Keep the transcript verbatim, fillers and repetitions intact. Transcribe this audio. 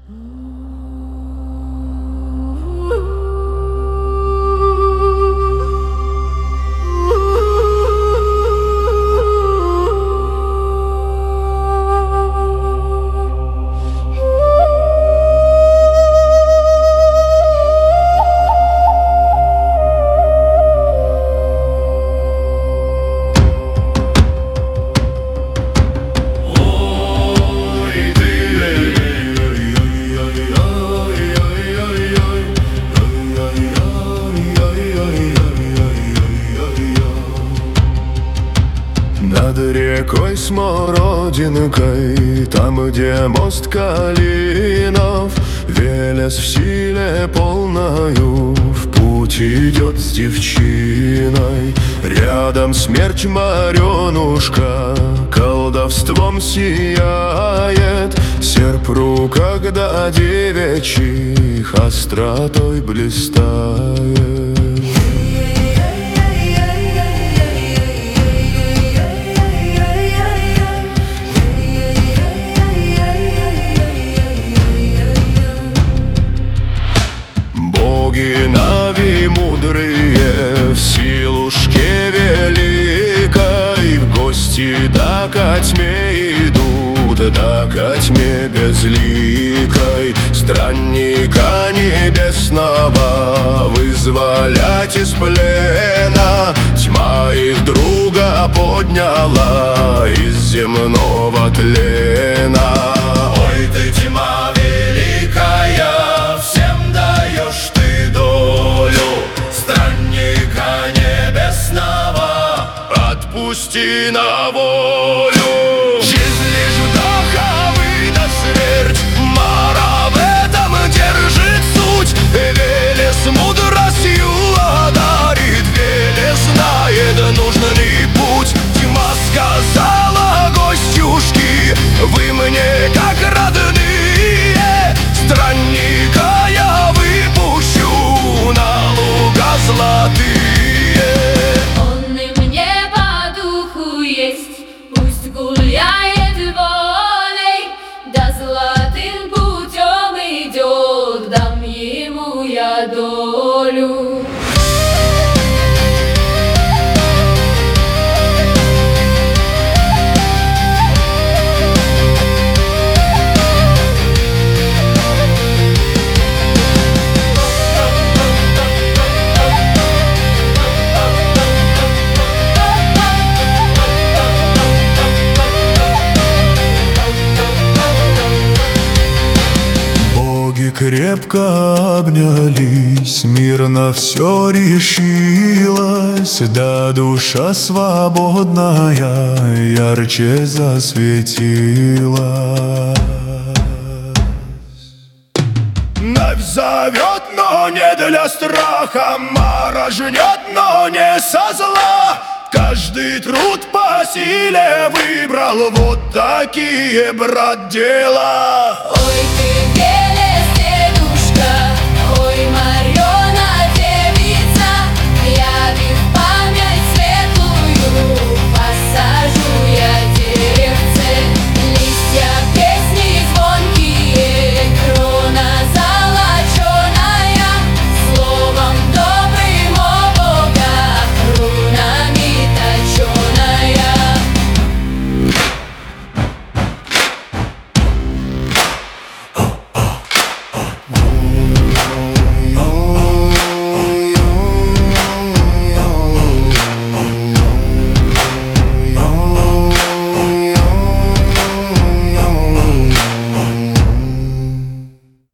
Над рекой Смородинкой, там, где мост Калинов, Велес в силе полною в путь идет с девчиной. Рядом смерч Маренушка колдовством сияет, серп рука, когда девичьих остротой блистает. Боги Нави мудрые в силушке великой в гости да ко тьме идут, да ко тьме безликой. Странника небесного вызволять из плена, тьма их друга подняла из земного тлена. Ой, ты тьма великая, всем даешь ты долю, странника небесного отпусти на волю. Жизнь лишь вдоховый да смерть, Мара в этом держит суть. Велес мудростью одарит, Велес знает нужный путь. Тьма сказала гостюшки, вы мне как родные, странника я выпущу на луга золотые. Он и мне по духу есть, пусть гуляет волей, да золотым путем идет, дам ему я долю. Крепко обнялись, мирно все решилось, да душа свободная ярче засветилась. Навь зовет, но не для страха, Мара жнет, но не со зла. Каждый труд по силе выбрал, вот такие, брат, дела.